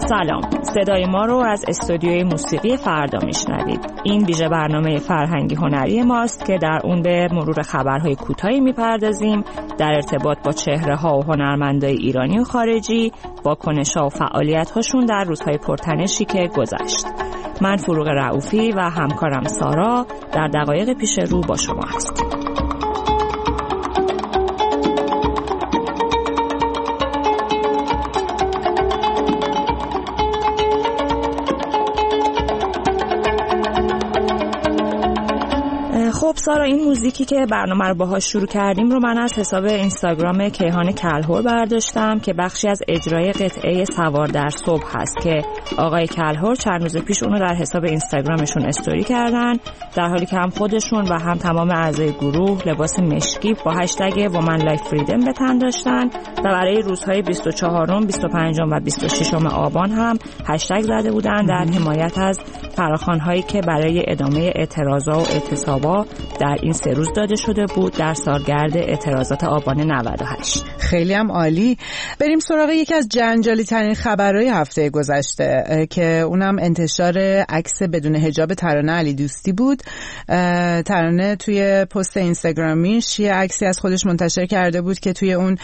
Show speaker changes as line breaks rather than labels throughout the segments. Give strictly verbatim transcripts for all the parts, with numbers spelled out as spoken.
سلام، صدای ما رو از استودیوی موسیقی فردا میشنوید. این ویژه برنامه فرهنگی هنری ماست که در اون به مرور خبرهای کوتاهی میپردازیم در ارتباط با چهره‌ها و هنرمندای ایرانی و خارجی، واکنش‌ها و فعالیت‌هاشون در روزهای پرتنشی که گذشت. من فروغ رؤوفی و همکارم سارا در دقایق پیش رو با شما هستیم. خب سارا، این موزیکی که برنامه رو باهاش شروع کردیم رو من از حساب اینستاگرام کیهان کلهر برداشتم که بخشی از اجرای قطعه سوار در صبح هست که آقای کلهر چند روز پیش اونو در حساب اینستاگرامشون استوری کردن، در حالی که هم خودشون و هم تمام اعضای گروه لباس مشکی با هشتگ وومن لایف فریدم به تن داشتن و برای روزهای بیست و چهارم، بیست و پنجم و بیست و ششم آبان هم هشتگ زده بودن در حمایت از فراخوان‌هایی که برای ادامه اعتراضات و اعتصابات در این سه روز داده شده بود در سالگرد اعتراضات آبان نود و هشت.
خیلی هم عالی. بریم سراغ یکی از جنجالی ترین خبرهای هفته گذشته که اونم انتشار عکس بدون حجاب ترانه علی دوستی بود. ترانه توی پست اینستاگرامیش یه عکسی از خودش منتشر کرده بود که توی اون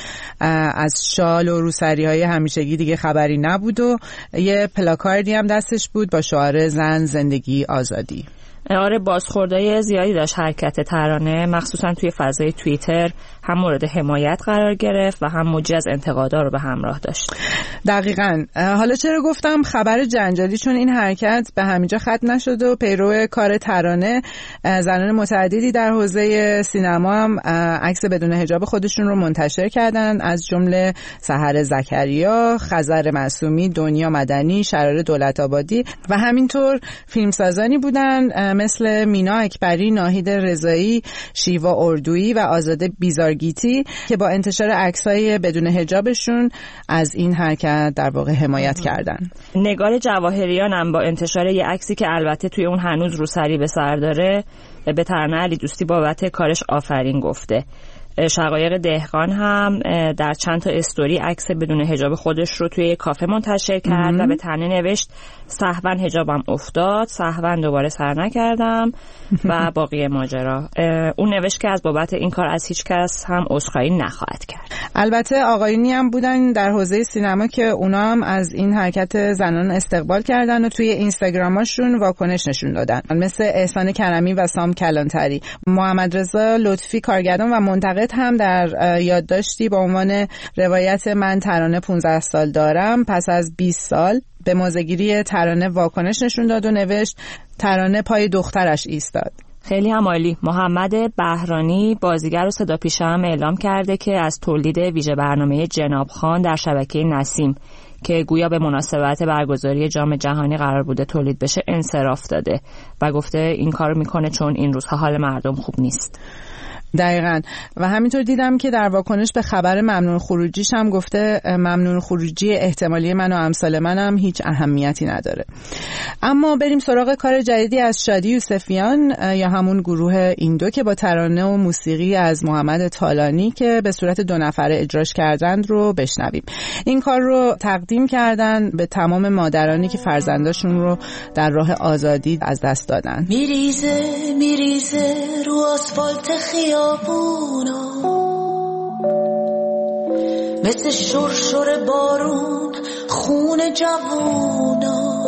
از شال و روسری‌های همیشگی دیگه خبری نبود و یه پلاکاردی هم دستش بود با شعار زن زندگی آزادی.
آره، بازخوردهای زیادی داشت حرکت ترانه، مخصوصا توی فضای توییتر هم مورد حمایت قرار گرفت و هم موجی از انتقادها رو به همراه داشت.
دقیقاً. حالا چرا گفتم خبر جنجالی؟ چون این حرکت به همینجا ختم نشد و پیرو کار ترانه زنان متعددی در حوزه سینما هم عکس بدون حجاب خودشون رو منتشر کردن، از جمله سحر زکریا، خزر معصومی، دنیا مدنی، شرار دولت‌آبادی و همینطور فیلمسازانی بودن مثل مینا اکبری، ناهید رضایی، شیوا اردویی و آزاده بیزارگیتی که با انتشار عکسای بدون حجابشون از این حرکت در واقع حمایت کردن.
نگار جواهریان هم با انتشار یه عکسی که البته توی اون هنوز روسری به سر داره به ترانه علی دوستی بابت کارش آفرین گفته. شقایق دهقان هم در چند تا استوری عکس بدون حجاب خودش رو توی کافه منتشر کرد و به تنه نوشت سهواً حجابم افتاد، سهواً دوباره سر نکردم و باقی ماجرا. اون نوشت که از بابت این کار از هیچ کس هم عذرخواهی نخواهد کرد.
البته آقایونی هم بودن در حوزه سینما که اونا هم از این حرکت زنان استقبال کردن و توی اینستاگراماشون واکنش نشون دادن، مثل احسان کرمی و سام کلانتری. محمد رضا لطفی کارگردان و منتقد هم در یادداشتی با عنوان روایت من ترانه پانزده سال دارم پس از بیست سال به موزه‌گیری ترانه واکنش نشون داد و نوشت ترانه پای دخترش ایستاد.
خیلی هم عالی. محمد بهرانی بازیگر و صدا پیشه هم اعلام کرده که از تولید ویژه برنامه جناب خان در شبکه نسیم که گویا به مناسبت برگزاری جام جهانی قرار بوده تولید بشه انصراف داده و گفته این کارو میکنه چون این روزها حال مردم خوب نیست.
دقیقاً. و همینطور دیدم که در واکنش به خبر ممنوع خروجیش هم گفته ممنوع خروجی احتمالی من و امثال منم هیچ اهمیتی نداره. اما بریم سراغ کار جدیدی از شادی یوسفیان یا همون گروه ایندو که با ترانه و موسیقی از محمد طالانی که به صورت دو نفره اجراش کردند رو بشنویم. این کار رو تقدیم کردن به تمام مادرانی که فرزنداشون رو در راه آزادی از دست دادن.
میریزه میریزه رو آسفالت خیابونا مثل شرشر بارون خون جوونا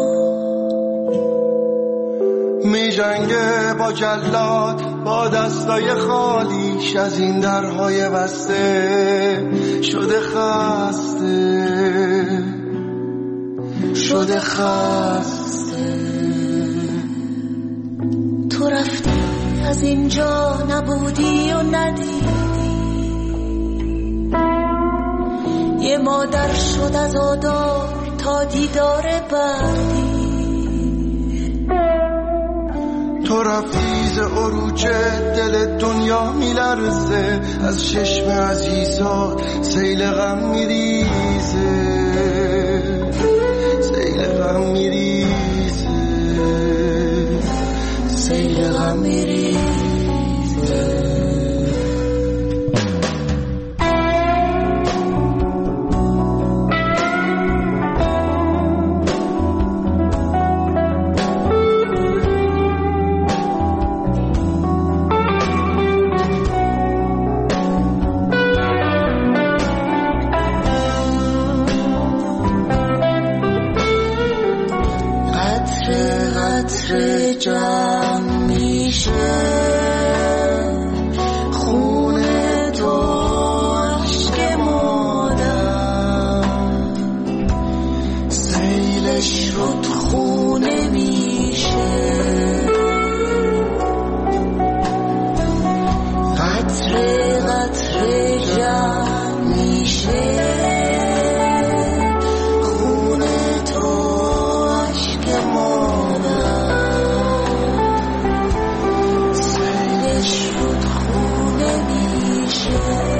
می جنگه با جلاد با دستای خالیش از این درهای بسته شده خسته شده خسته
تو رفتی از اینجا نبودی و ندیدی یه مادر شد از آدار تا دیدار بعدی
تو رفتی ز عروج دل دنیا میلرزه از چشم عزیزات سیل غم میریزه سیل غم میریزه سیل غم میریزه
سرش رودخونه میشه، قطره قطره جمع میشه، خونه تو عشق مادر، سرش رودخونه میشه.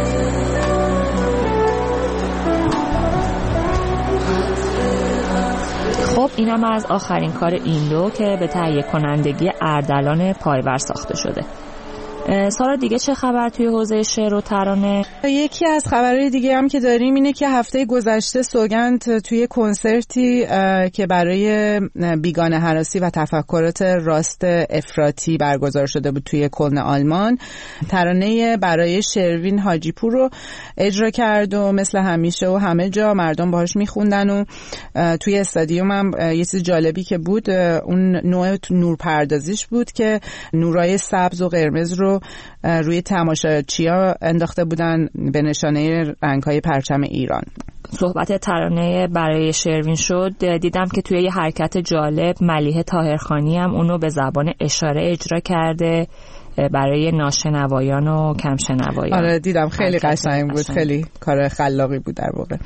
خب اینم از آخرین کار ایندو که به تهیه کنندگی اردلان پایور ساخته شده. سارا دیگه چه خبر توی حوزه شعر و ترانه؟
یکی از خبرهای دیگه هم که داریم اینه که هفته گذشته سوگند توی کنسرتی که برای بیگانه هراسی و تفکرات راست افراطی برگزار شده بود توی کلن آلمان، ترانه برای شروین حاجیپور رو اجرا کرد و مثل همیشه و همه جا مردم باهاش میخوندن و توی استادیوم هم یه چیز جالبی که بود اون نوع نورپردازیش بود که نورای سبز و قرمز رو روی تماشاچی‌ها انداخته بودن به نشانه رنگ‌های پرچم ایران.
صحبت ترانه برای شروین شد، دیدم که توی یه حرکت جالب ملیحه طاهرخانی هم اونو به زبان اشاره اجرا کرده برای ناشنوایان و کمشنوایان.
آره دیدم، خیلی قشنگ بود، خیلی کار خلاقی بود در واقع.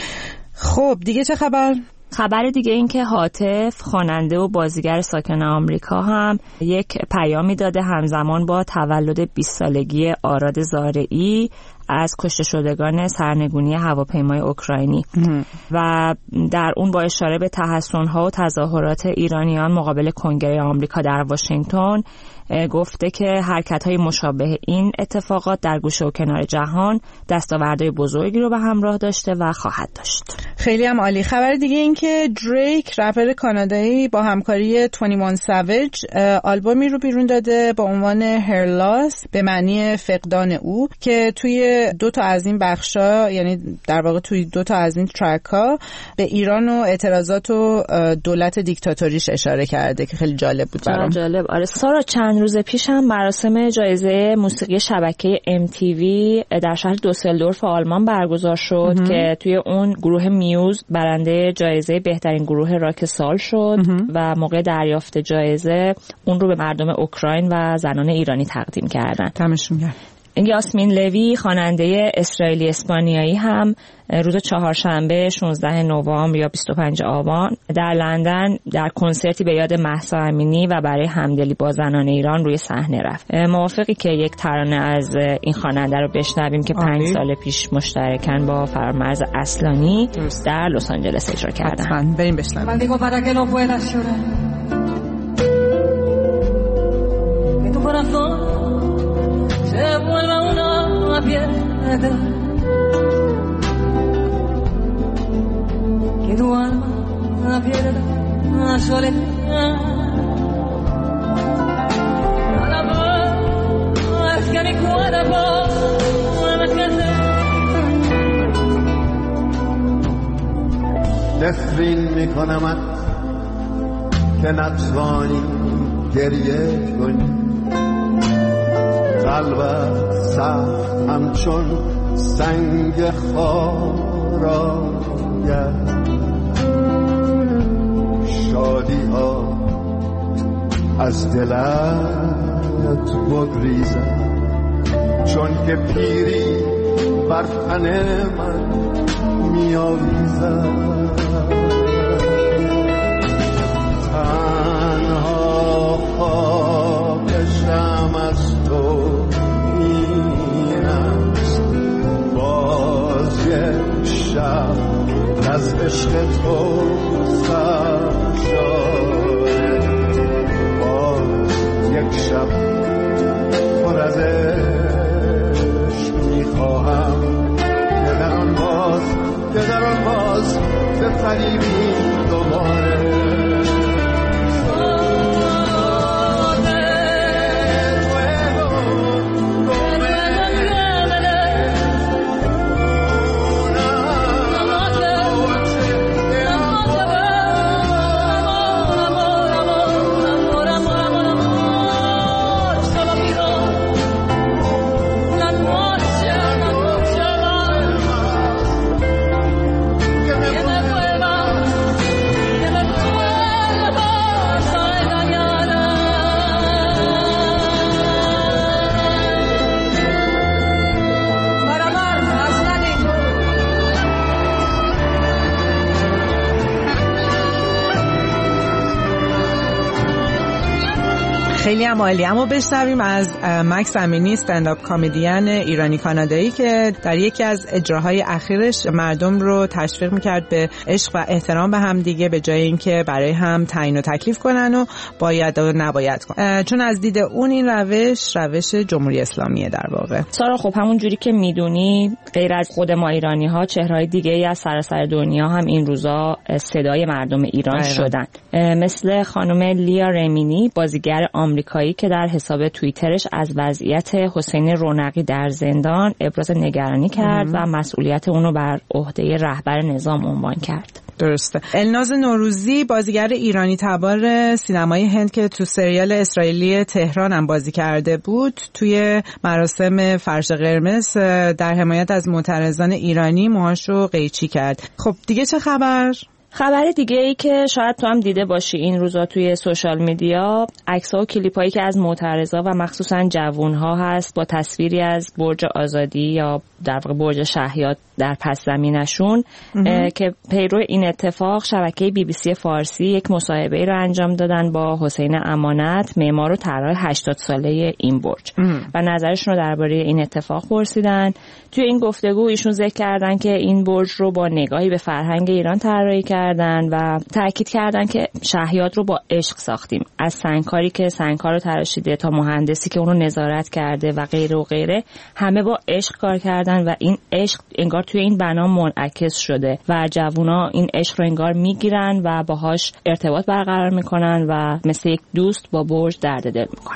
خب دیگه چه خبر؟
خبر دیگه این که هاتف خواننده و بازیگر ساکن آمریکا هم یک پیامی داده همزمان با تولد بیست سالگی آراد زارعی از کشته شدگان سرنگونی هواپیمای اوکراینی و در اون با اشاره به تحسن‌ها و تظاهرات ایرانیان مقابل کنگره آمریکا در واشنگتن گفته که حرکت‌های مشابه این اتفاقات در گوشه و کنار جهان دستاوردهای بزرگی رو به همراه داشته و خواهد داشت.
خیلی هم عالی. خبر دیگه این که دریک رپر کانادایی با همکاری بیست و یک ساویج آلبومی رو بیرون داده با عنوان هر لاس به معنی فقدان او که توی دو تا از این بخشا، یعنی در واقع توی دو تا از این ترک ها به ایران و اعتراضات و دولت دیکتاتوریش اشاره کرده که خیلی جالب بود برام.
جالب. آره سارا، چند روز پیش هم مراسم جایزه موسیقی شبکه ام تی وی در شهر دوسلدورف آلمان برگزار شد که توی اون گروه میوز برنده جایزه بهترین گروه راک سال شد و موقع دریافت جایزه اون رو به مردم اوکراین و زنان ایرانی تقدیم کردن.
دمشون گرم.
یاسمین لوی خواننده اسرائیلی اسپانیایی هم روز چهارشنبه شانزده نوامبر یا بیست و پنجم آبان در لندن در کنسرتی به یاد مهسا امینی و برای همدلی با زنان ایران روی صحنه رفت. موافقی که یک ترانه از این خواننده رو بشنویم که پنج سال پیش مشترکاً با فرامرز اصلانی در لس آنجلس اجرا کردن؟
حتما بریم بشنویم.
Se vuelva una piedra, que tu alma pierda la soledad. Nada más que mi cuerpo envejece.
نفرین میکنمت که نتوانی گریه کنی، قلبت سخت همچون سنگ خاراید، شادی ها از دلت بگریزد، چون که پیری بر تن من میآویزد. تنها خواهشم از تو این است، باز یک شب از عشق تو سر شده، باز یک شب پر از عشق میخواهم که در آن باز که در آن باز به فریبی دوباره.
خیلی هم عالی. اما بشنویم از مکس امینی، استندآپ کمدین ایرانی کانادایی که در یکی از اجراهای اخیرش مردم رو تشویق میکرد به عشق و احترام به هم دیگه، به جای اینکه برای هم تعیین و تکلیف کنن و باید و نباید کنن، چون از دید اون این روش روش جمهوری اسلامیه در واقع.
سارا خب همون جوری که میدونی غیر از خود ما ایرانی ها، چهرهای دیگه ای از سراسر دنیا هم این روزا صدای مردم ایران
باید.
شدن، مثل خانم لیا رمینی، بازیگر آمریکایی که در حساب توییترش از وضعیت حسین رونقی در زندان ابراز نگرانی کرد و مسئولیت اونو بر عهده رهبر نظام عنوان کرد.
درسته. الناز نوروزی، بازیگر ایرانی تبار سینمای هند که تو سریال اسرائیلی تهران هم بازی کرده بود، توی مراسم فرش قرمز در حمایت از معترضان ایرانی موهاشو قیچی کرد. خب دیگه چه خبر؟
خبر دیگه ای که شاید تو هم دیده باشی این روزا توی سوشال میدیا، عکس‌ها و کلیپ‌هایی که از معترضا و مخصوصا جوان‌ها هست با تصویری از برج آزادی یا در واقع برج شهیاد در پس زمینشون که پیرو این اتفاق شبکه بی بی سی فارسی یک مصاحبه‌ای رو انجام دادن با حسین امانت، معمار و طراح هشتاد ساله این برج و نظرشون رو درباره این اتفاق پرسیدن. توی این گفتگو ایشون ذکر کردن که این برج رو با نگاهی به فرهنگ ایران طراحی کردن و تاکید کردن که شهیاد رو با عشق ساختیم، از سنگکاری که سنگکار رو تراشیده تا مهندسی که اون رو نظارت کرده و غیره و غیره، همه با عشق کار کردن و این عشق انگار توی این بنا منعکس شده و جوونا این عشق رو انگار میگیرن و باهاش ارتباط برقرار میکنن و مثل یک دوست با برج درد دل میکنن.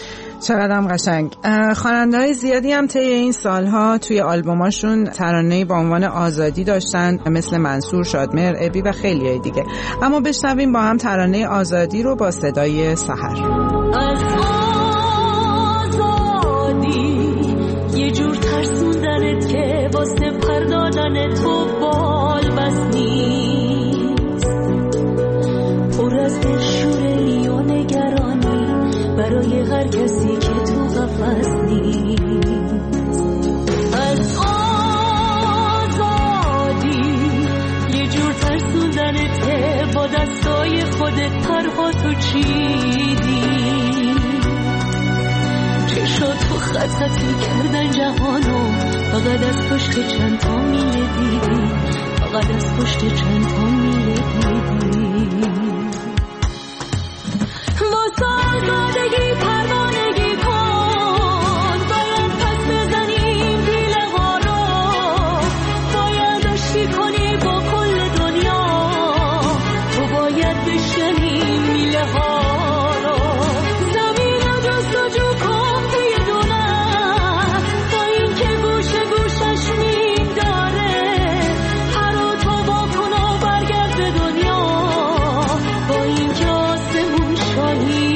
چقدر هم قشنگ. خواننده‌های زیادی هم طی این سالها توی آلبوماشون ترانه‌ای با عنوان آزادی داشتن، مثل منصور، شادمهر، ابی و خیلی‌های دیگه. اما بشنویم با هم ترانه آزادی رو با صدای سحر.
از آزادی یه جور ترسوندنت که واسه پردادن تو بال بس نیست، پر از دلشوره‌ای و نگرانی برای هر کسی که تو قفس نیست. از آزادی یه جور ترسوندنت که با دستای خودت پرها تو چیدی، چشات تو خطت میکردن جهانو، فقط از پشت چند تا میله دیدی، فقط از پشت چند تا میله دیدی. آزادگی پروانگی کن، باید پس بزنیم دیله ها رو، باید آشتی کنی با کل دنیا، تو باید بشکنی میله ها رو، زمین رو جستجو کن توی دونه، با این که گوشه گوشش میم داره، پر و تو با کن و برگرد به دنیا، با این که آسمون شاهی.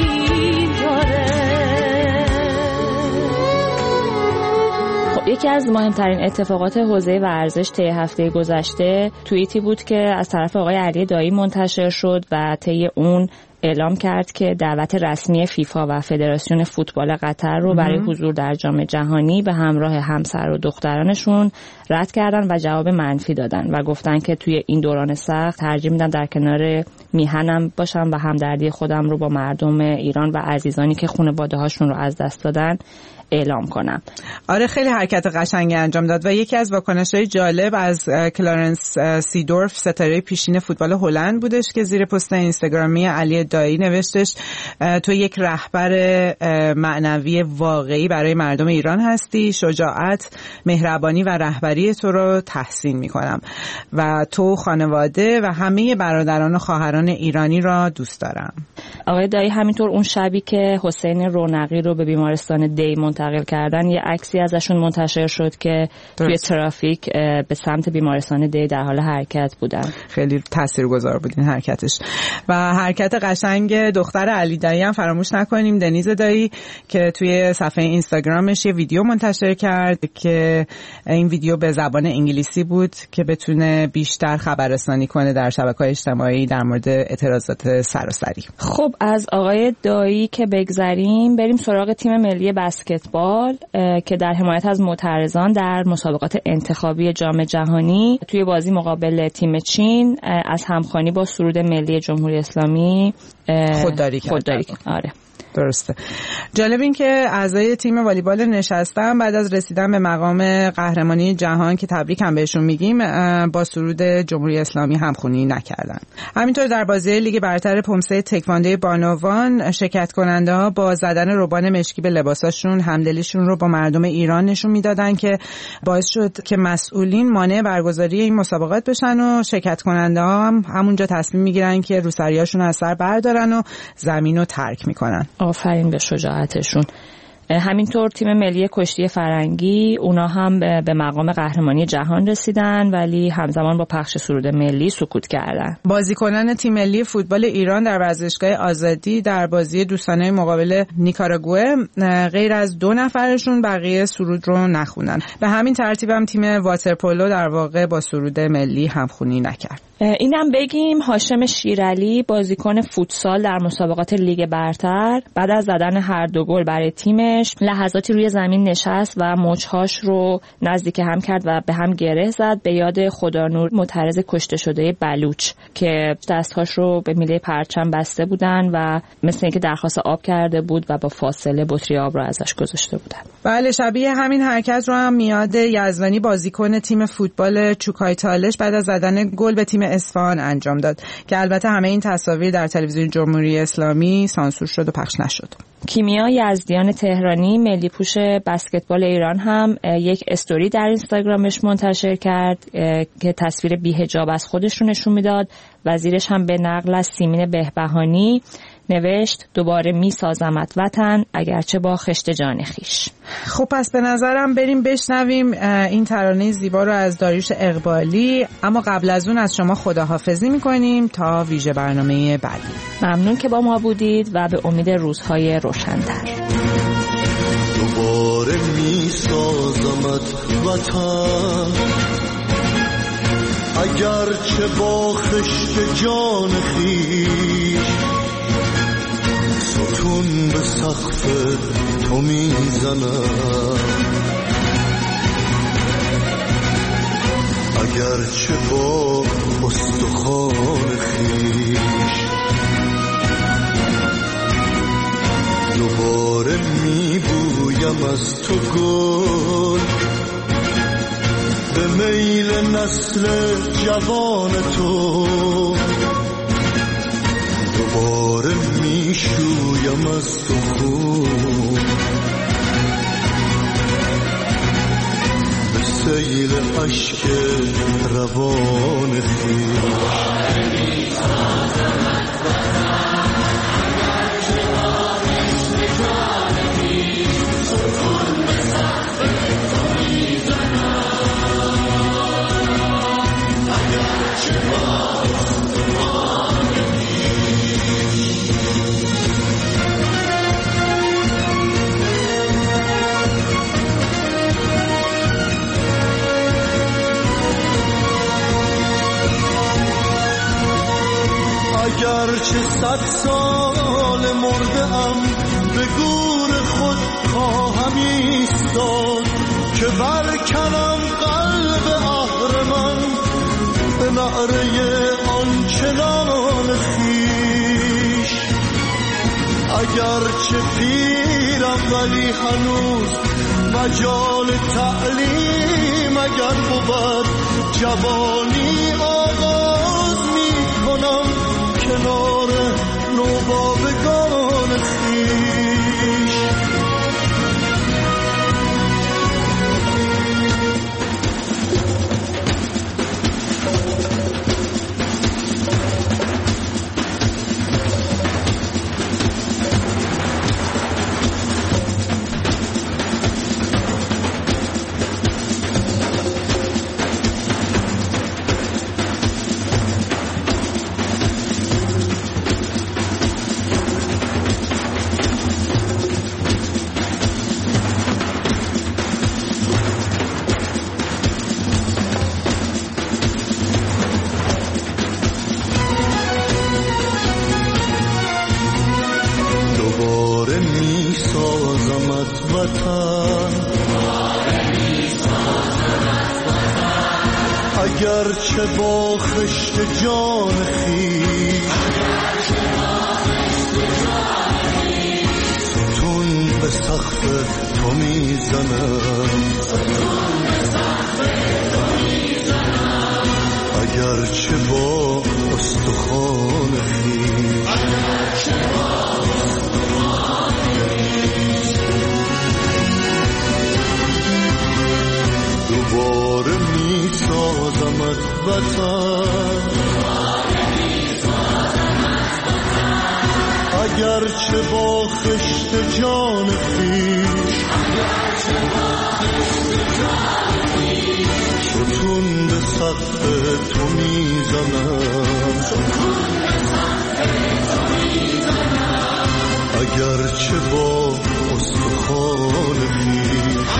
یکی از مهمترین اتفاقات حوزه ورزش طی هفته گذشته توییتی بود که از طرف آقای علی دایی منتشر شد و طی اون اعلام کرد که دعوت رسمی فیفا و فدراسیون فوتبال قطر رو برای حضور در جام جهانی به همراه همسر و دخترانشون رد کردن و جواب منفی دادن و گفتن که توی این دوران سخت ترجیح میدن در کنار میهنم باشم و همدردی خودم رو با مردم ایران و عزیزانی که خانواده هاشون رو از دست دادن اعلام کنم.
آره خیلی حرکت قشنگی انجام داد و یکی از واکنش‌های جالب از کلارنس سیدورف، ستاره پیشین فوتبال هلند بودش که زیر پست اینستاگرامی علی دایی نوشتش تو یک رهبر معنوی واقعی برای مردم ایران هستی، شجاعت، مهربانی و رهبری تو رو تحسین می‌کنم و تو، خانواده و همه برادران و خواهران ایرانی را دوست دارم.
آقای دایی همینطور اون شبی که حسین رونقی رو به بیمارستان دی منتقل کردن یه عکسی ازشون منتشر شد که توی ترافیک به سمت بیمارستان دی در حال حرکت بودن.
خیلی تاثیرگذار بود این حرکتش و حرکت قشنگ دختر علی دایی هم فراموش نکنیم، دنیز دایی، که توی صفحه اینستاگرامش یه ویدیو منتشر کرد که این ویدیو به زبان انگلیسی بود که بتونه بیشتر خبررسانی کنه در شبکه‌های اجتماعی در مورد اعتراضات سراسری.
خب از آقای دایی که بگذریم بریم سراغ تیم ملی بسکتبال که در حمایت از معترضان در مسابقات انتخابی جام جهانی توی بازی مقابل تیم چین از همخوانی با سرود ملی جمهوری اسلامی
خودداری کرد.
خودداری. آره.
درسته. جالب این که اعضای تیم والیبال نشستم بعد از رسیدن به مقام قهرمانی جهان که تبریک هم بهشون میگیم با سرود جمهوری اسلامی همخونی نکردن. همینطور در بازی لیگ برتر پمسه تکواندو بانوان شرکت کننده ها با زدن روبان مشکی به لباساشون همدلیشون رو با مردم ایران نشون میدادن که باعث شد که مسئولین مانع برگزاری این مسابقات بشن و شرکت کننده ها هم همونجا تصمیم میگیرن که روسریاشون از سر بردارن و زمین رو ترک میکنن.
آفرین به شجاعتشون. همینطور تیم ملی کشتی فرنگی اونا هم به مقام قهرمانی جهان رسیدن ولی همزمان با پخش سرود ملی سکوت کردن.
بازیکنان تیم ملی فوتبال ایران در ورزشگاه آزادی در بازی دوستانه مقابل نیکاراگوئه غیر از دو نفرشون بقیه سرود رو نخوندن. به همین ترتیب هم تیم واترپولو در واقع با سرود ملی همخوانی نکرد.
اینم بگیم هاشم شیرعلی بازیکن فوتسال در مسابقات لیگ برتر بعد از زدن هر دو گل برای تیمش لحظاتی روی زمین نشست و مچ‌هاش رو نزدیک هم کرد و به هم گره زد به یاد خدانور معترض کشته شده بلوچ که دستهاش رو به میله پرچم بسته بودن و مثل اینکه درخواست آب کرده بود و با فاصله بطری آب رو ازش گذاشته بودن.
بله شبیه همین حرکت رو هم میاد یزدانی بازیکن تیم فوتبال چوکای تالش بعد از زدن گل به تیم اصفهان انجام داد که البته همه این تصاویر در تلویزیون جمهوری اسلامی سانسور شد و پخش نشد.
کیمیا یزدیان تهرانی ملی پوش بسکتبال ایران هم یک استوری در اینستاگرامش منتشر کرد که تصویر بی‌حجاب از خودش رو نشون میداد و زیرش هم به نقل از سیمین بهبهانی نوشت دوباره می سازمت وطن اگرچه با خشت جان خیش.
خب پس به نظرم بریم بشنویم این ترانه زیبا رو از داریوش اقبالی، اما قبل از اون از شما خداحافظی میکنیم تا ویژه برنامه بعدی.
ممنون که با ما بودید و به امید روزهای روشن‌تر.
دوباره می سازمت وطن اگرچه با خشت جان خیش ستون به سقف تو میزنم اگرچه با استخوان خیش دوباره میبویم از تو گل به میل نسل جوان تو دوباره میشویم از تو خون به سیل عشق روان خویش اگرچه صد سال مرده ام به گور خود خواهم ایستاد که برکنم قلب اهرمن به نعره آنچنان خویش اگرچه پیرم ولی هنوز مجال تعلیم اگر بود جوانی آغاز می کنم کنار نوباوگان خویش اگرچه با خشت جان خویش سقف تو میزنم، اگرچه با استخوان خویش، دوباره میسازمت وطن، اگرچه با خشت جان خویش، ستون به سقف تو میزنم، اگرچه با استخوان خویش،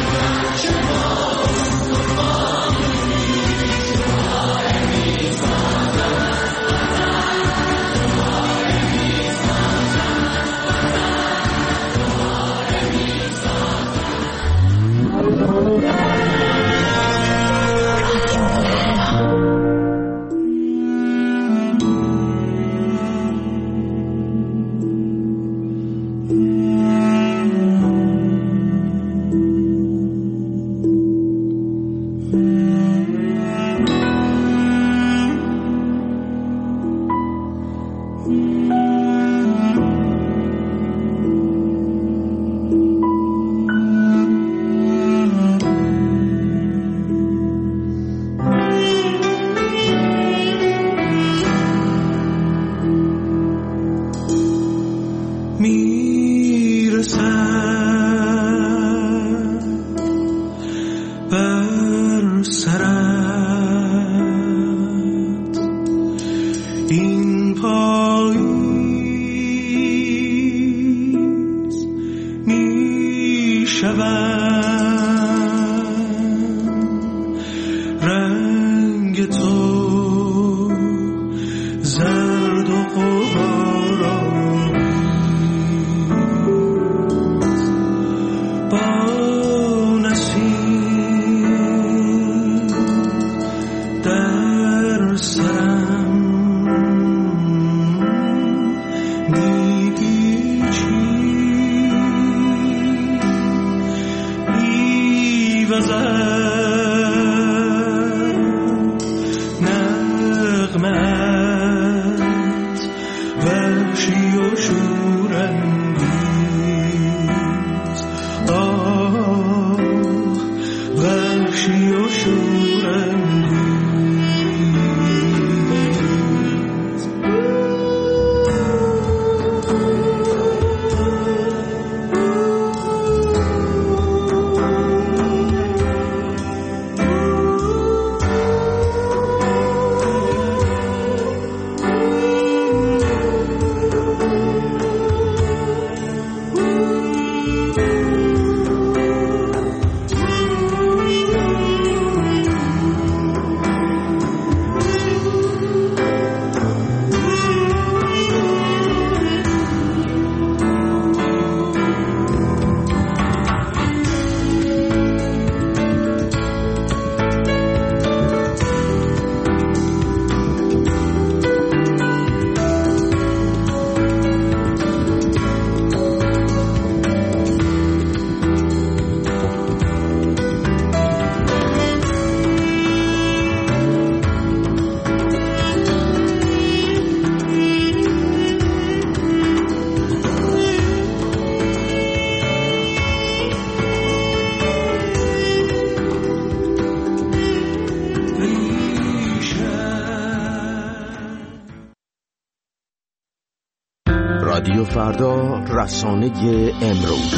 رادیو فردا، رسانه امروز.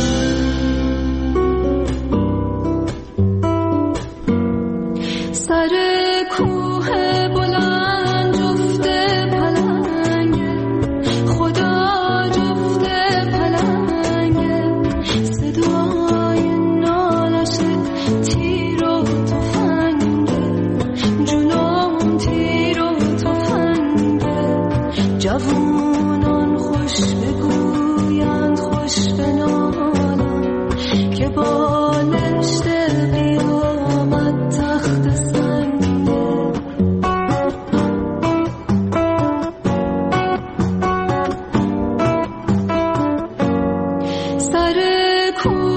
سر کوه بلند جفت پلنگ، خدا جفت پلنگ، صدای نالش تیر و تفنگ، جنون تیر و تفنگ، جوونان خوش بگویند خوش بنالند که بالشت قیامت تخت سنگه. سر کوه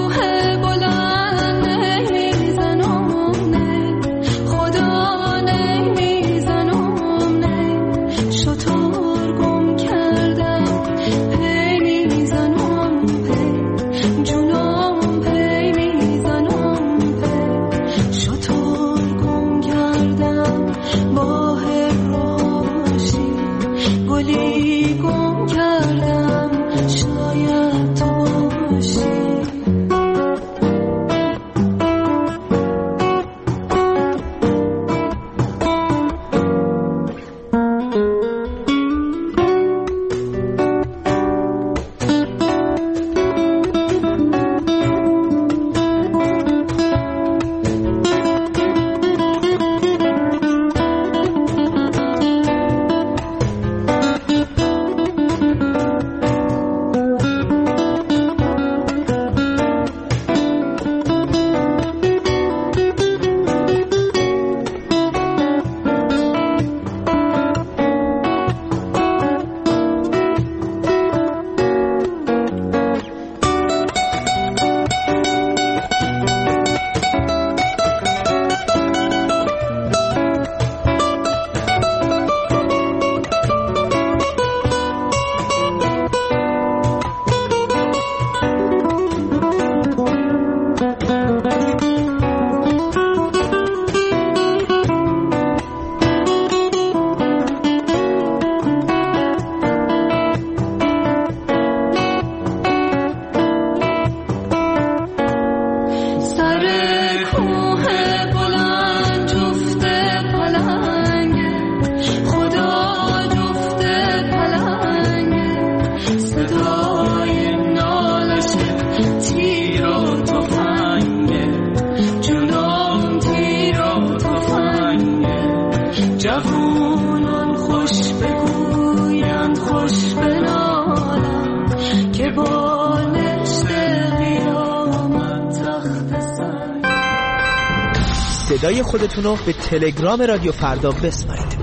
صدای خودتون رو به تلگرام رادیو فردا بسپارید.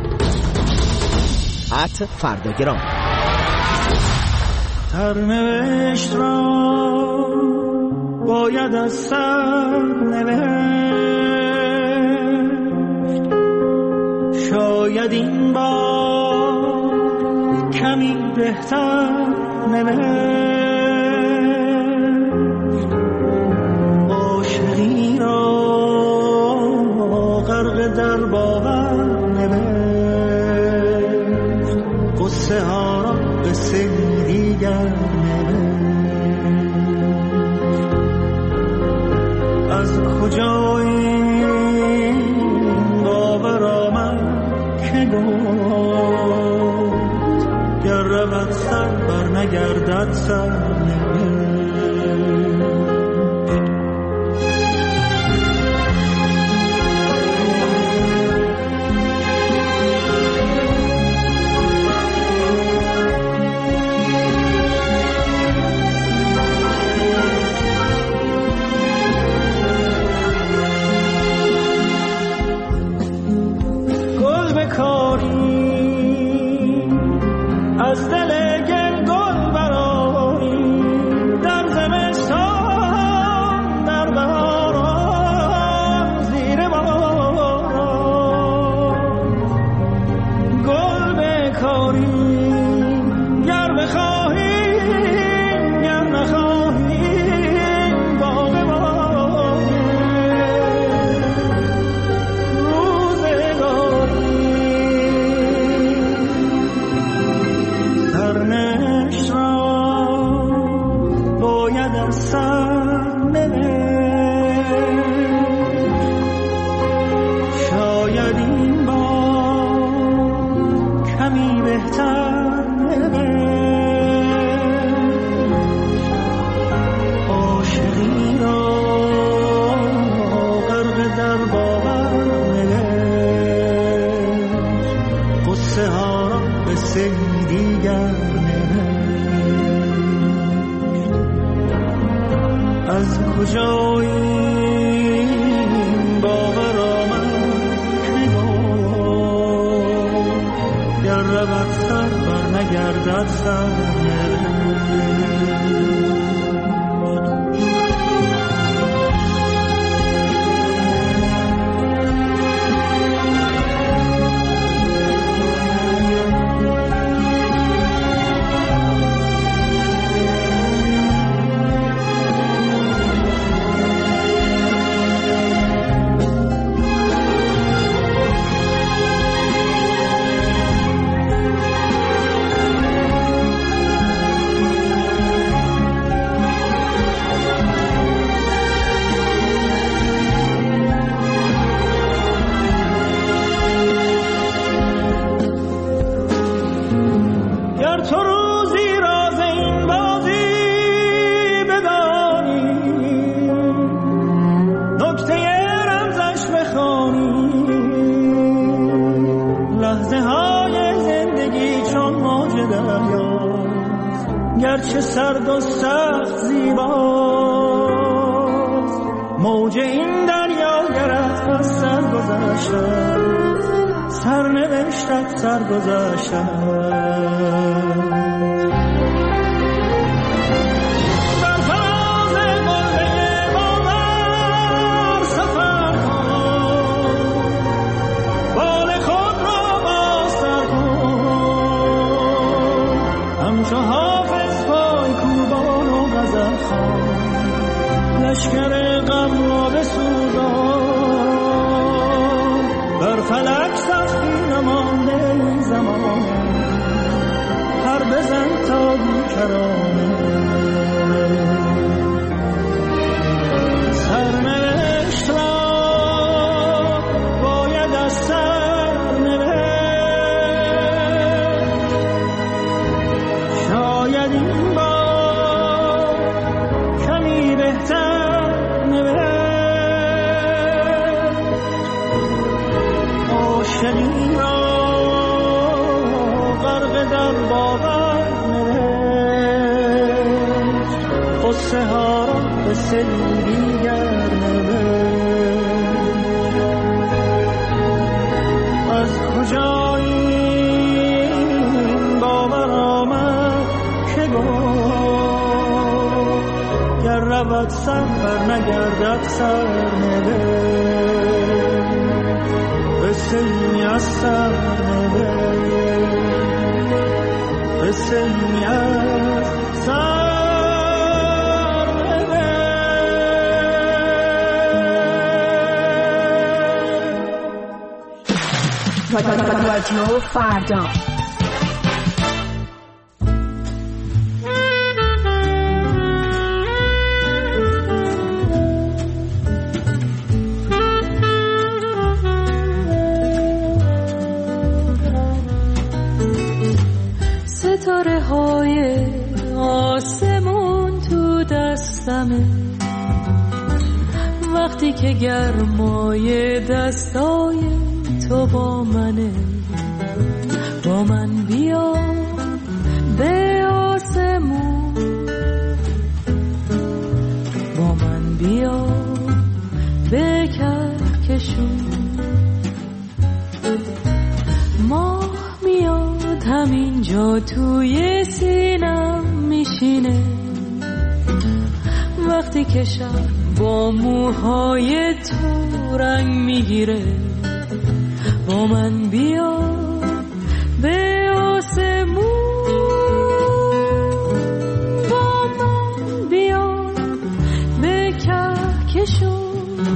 ات فرداگرام.
سرنوشت را باید از سر نوشت، شاید این بار کمی بهتر نوشت، عاشقی را غرق در باور نوشت، قصه ها را قصه دیگر از کجا این باور آمد که گفت گر رود سر بر نگردد سر از دل گل گل برآری در زمستان در بهاران زیر باران گل بکاری گر بخواهی گر نخواهی باغ باری روزگاری سرنوشت را باید از سر نوشت، شاید این بار کمی بهتر نوشت، عاشقی را غرق در باور نوشت، قصه ها را قصه دیگر از کجا این باور آمد که گفت گر رود سر بر نگردد سر گرچه سرد و سخت زیباست موج این دریا گرد از سر گذشتد سرنوشتت سر گذشتد لشکر غم را بسوزان بر فلک سختی نمانده این زمان پر بزن تا بیکرانه سرنوشت را باید از سر نوشت، شاید این بار کمی بهتر عاشقی را غرق در باور نوشت، قصه ها را قصه دیگر نوشت، برود سر بر نگردد سرنوشت قصه ای از سرنوشت قصه ای از
سرنوشت. رادیو فردا.
ستاره های آسمون تو دستمه وقتی که گرمای دستای تو با منه با من بیا به آسمون با من بیا به کهکشون ماه میاد همینجا توی سینم میشینه وقتی که شب با موهای تو رنگ میگیره با من بیا به آسمون با من بیا به کهکشون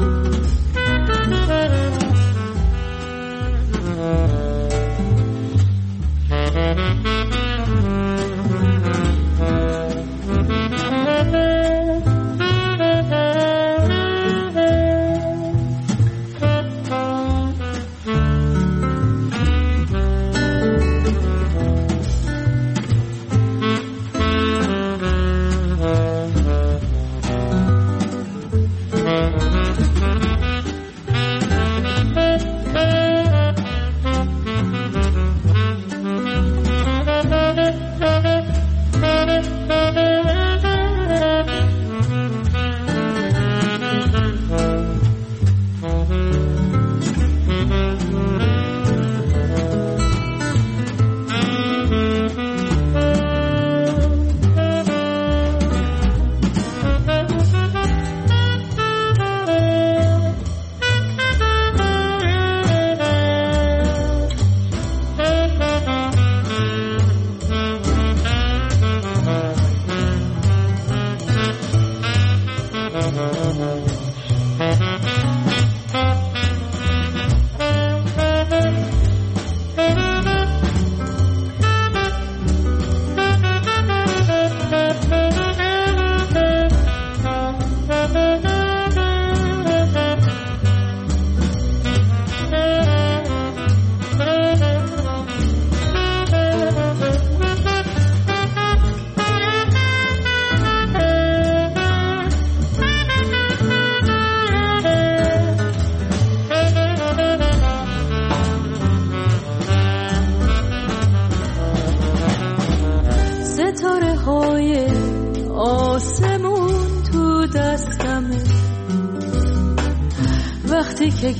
وقتی که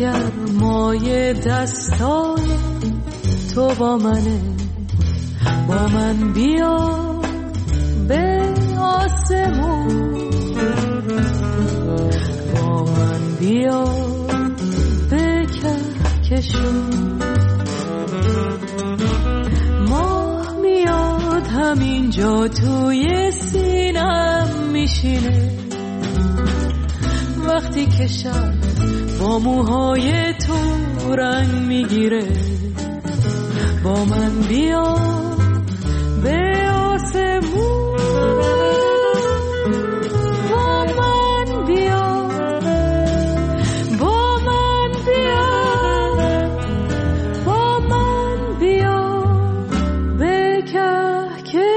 گرمای دستای تو با منه با من بیا به آسمون با من بیا به کهکشون ماه میاد همینجا توی سینم میشینه وقتی که شب با موهای تو رنگ میگیره با من بیا به آسمون با من بیا با من بیا با من بیا به کهکشون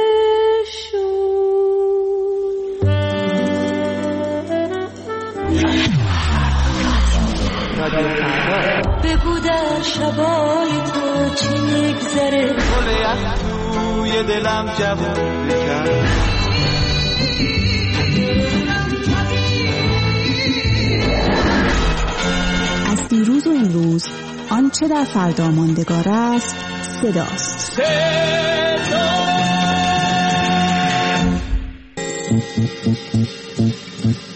بگو در شبای تو چی میگذره
گل یخ توی دلم جوون بکن
از دیروز و امروز آنچه در فردا ماندگار است صداست. صدا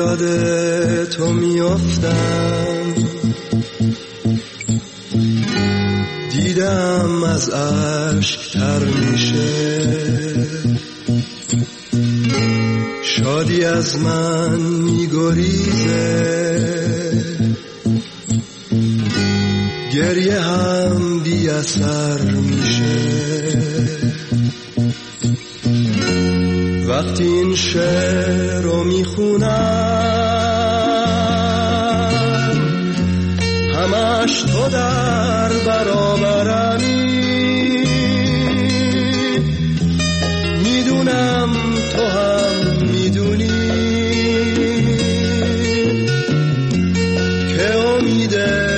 یاد تو میافتم، دیدم از عشق تر میشه، شادی از من میگریزه، گریه هم بی اثر میشه. وقتی این شعر رو میخونم، همش تو در برابرمی، میدونم تو هم میدونی که امید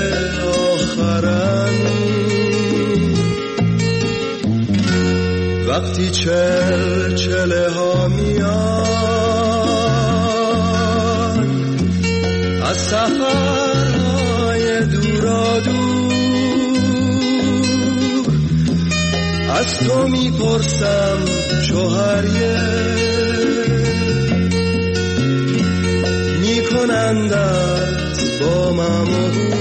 وقتی چل چله ها میان از سفرهای دورا دور، از تو میپرسم شوهریه، میکنند از با ممو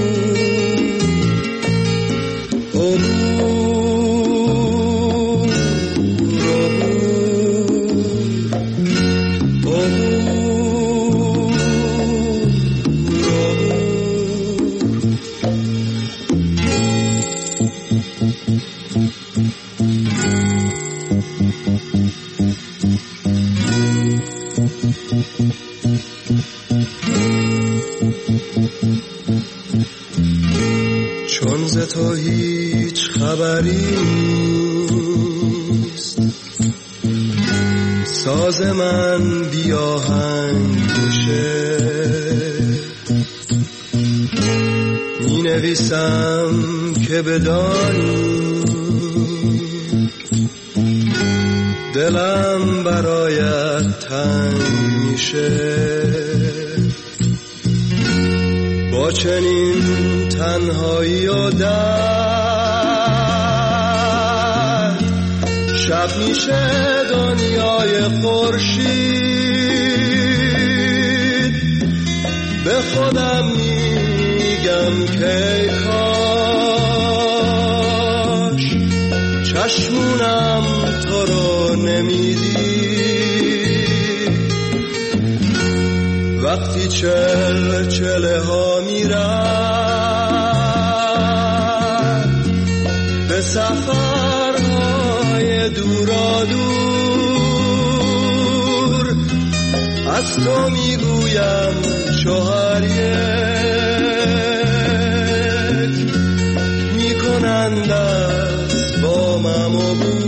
چون ز تو هیچ خبری نیست، ساز من بی آهنگ میشه، می نویسم که بدانی دلم برایت تنگ میشه. با چنین تنهایی و درد، شب میشه دنیای خورشید، به خودم میگم که کاش چشمونم تو رو نمیدید. وقتی چل چله ها میرن به سفرهای دورا دور، از تو میگویم شوهر یک، میکنند از با ممو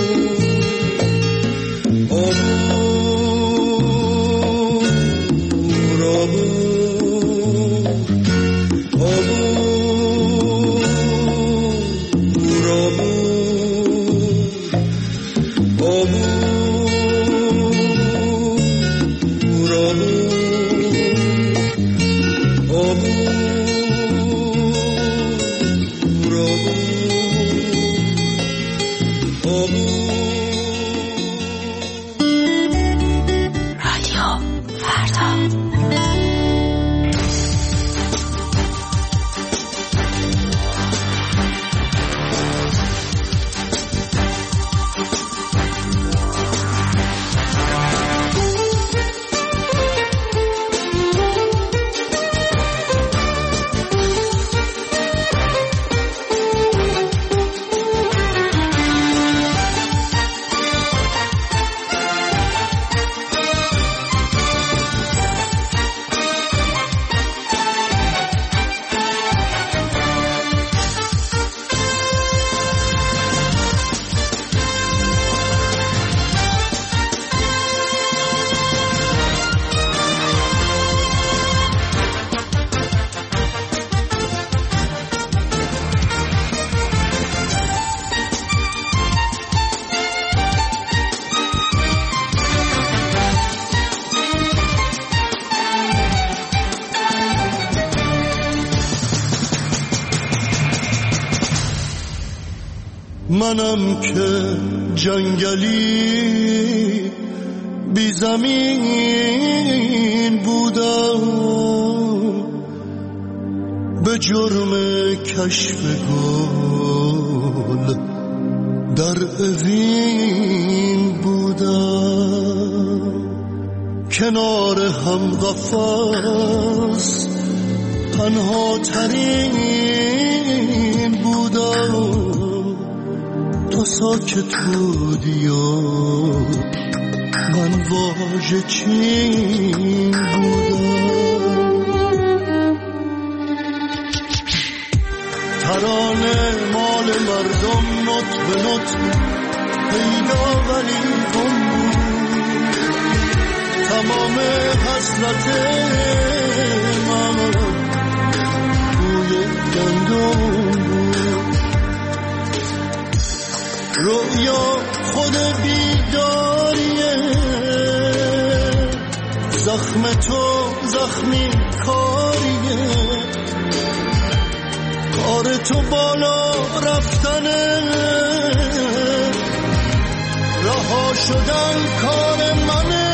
منم که جنگلی بی زمین بودم، به جرم کشف گل در اوین بودم، کنار هم قفس تنها ترین بودم. تو ساکت بودی و من واژه چین بودم. ترانه مال مردم نوت به نوت پیدا ولی گم بود. تمام حسرت من بوی گندم بود. رویا خود بیداریه، زخم تو زخمی کاریه، کار تو بالا رفتنه، رها شدن کار منه.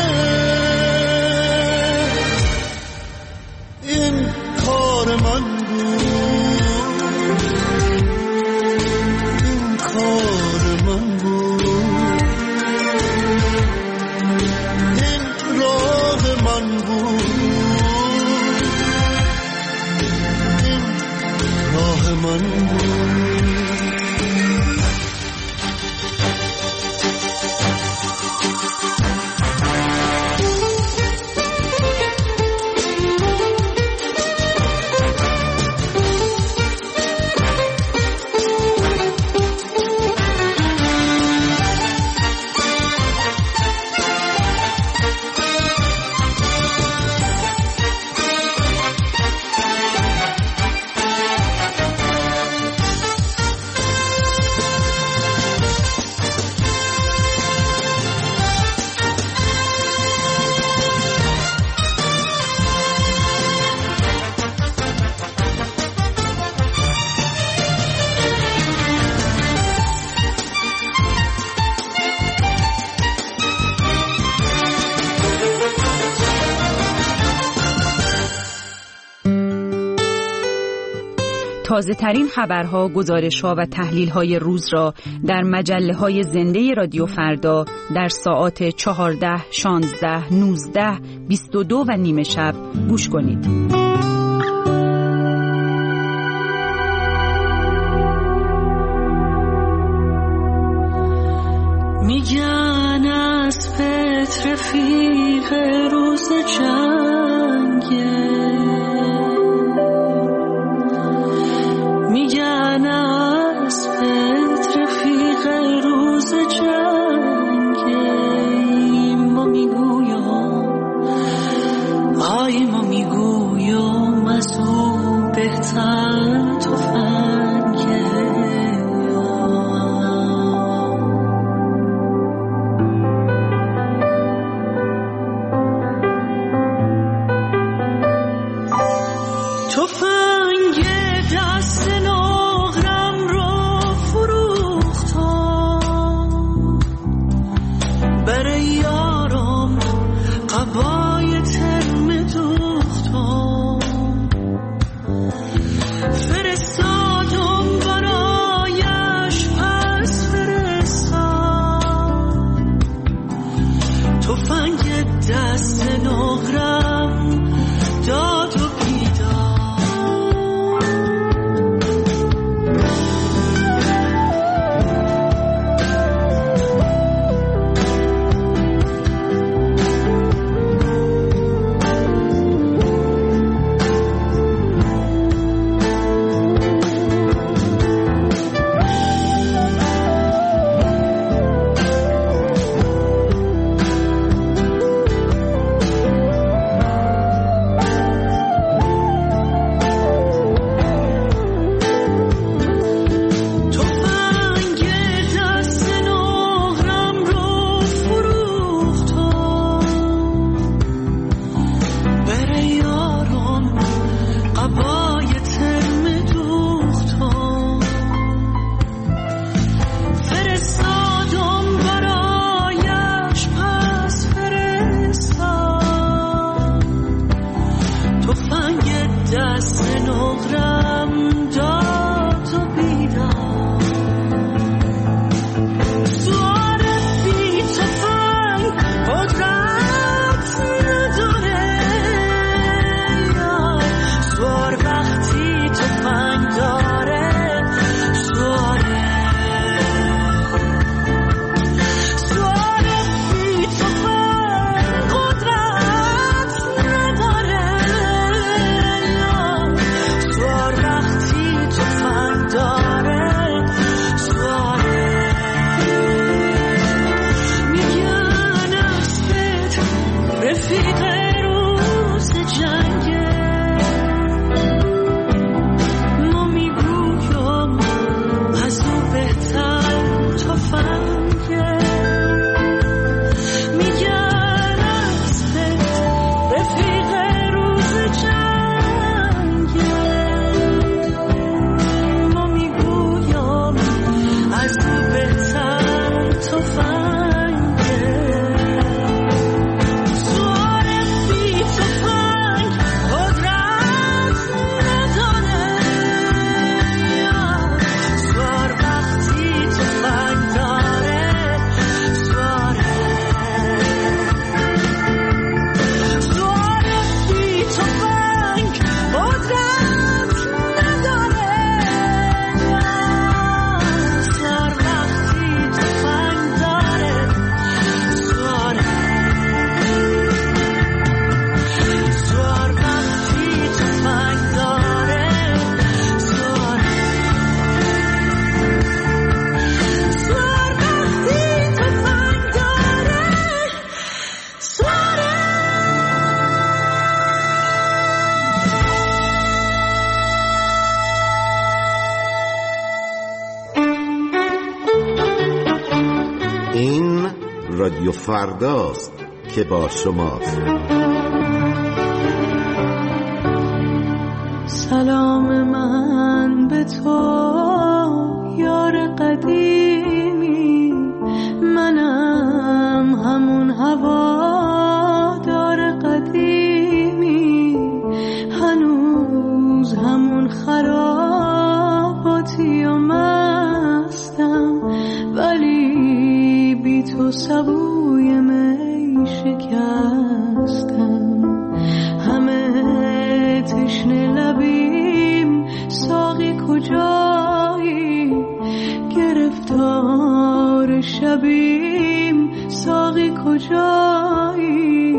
این کار من بود، این کار من بود، این راه من بود، این راه من بود.
تازه ترین خبرها، گزارش‌ها و تحلیل‌های روز را در مجله‌های زنده رادیو فردا در ساعات چهارده، شانزده، نوزده، بیست و دو و نیمه شب گوش کنید.
میگن از پت رفیق روز جنگه، میگن از پت رفیق روز جنگه. ما میگویم آی ما میگویم از او بهتر تفنگه. تفنگ دست ناغرم را فروختم، برای یارم قبای ترم دوختم. رفیق روز جنگه ما میگویم از او بهتر تفنگه میگن عکست رفیق روز جنگه ما میگویم از او بهتر تفنگه
رادیو فرداست که با شماست.
سلام من به تو یار قدیمی، منم همون هوادار قدیمی، هنوز همون خراباتی و مستم، ولی بی تو سبوی می شکستم. همه تشنه لبیم ساقی کجایی، گرفتار شبیم ساقی کجایی،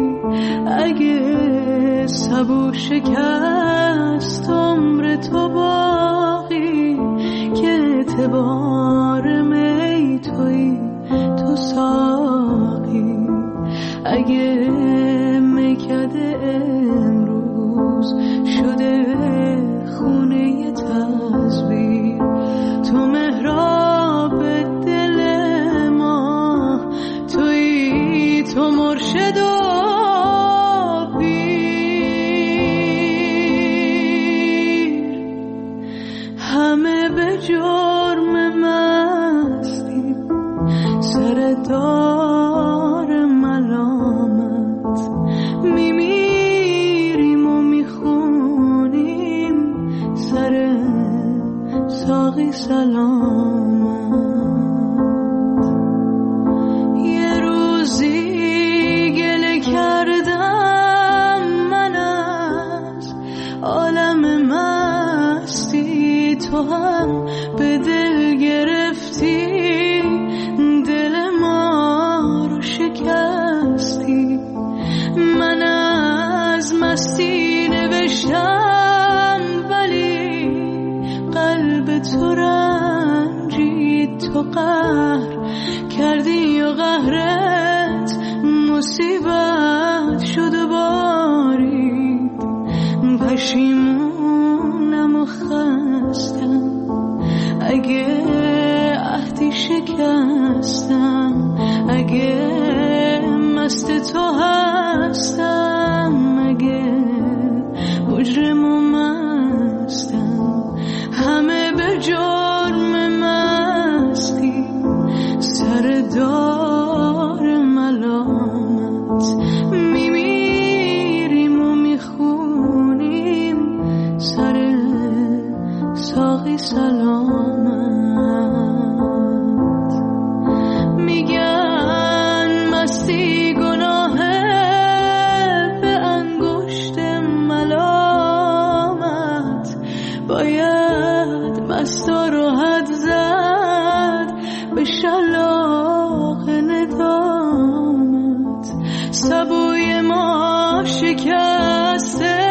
اگه سبو شکست عمر تو باقی، که اعتبار می توی تو ساقی، اگه میکده امروز شده خونه تزویر، تو محراب دل ما توی، تو مرشد و پیر، همه به جرم مستی سر دار ملامت، میمیریم و میخونیم سر ساقی سلامت. یه روزی گله کردم من از عالم مستی، تو هم به دل گرفتی دل ما رو شکستی، من از مستی نوشتم ولی قلب تو رنجید، تو قهر کردی و قهرت مصیبت شد و بارید، پشیمونم و خستم اگه عهدی شکستم، اگه مست تو هستم، اگه مجرم و مستم، همه به جرم مستی سر دار ملامت، میمیریم و میخونیم سر ساقی سلامت. میگن مستی گناهه به انگشت ملامت، باید مستا رو حد زد به شلاق ندامت، سبوی ما شکسته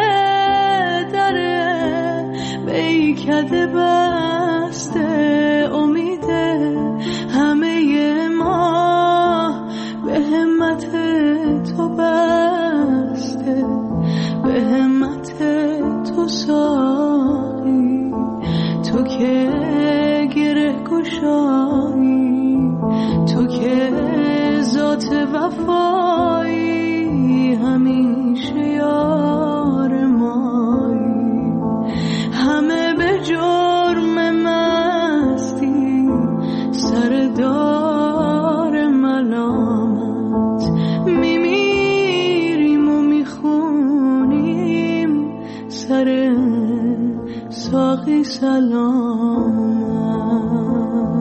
دره بیکده بسته، امیده همه ما به همت تو بسته.
سر ساقی سلام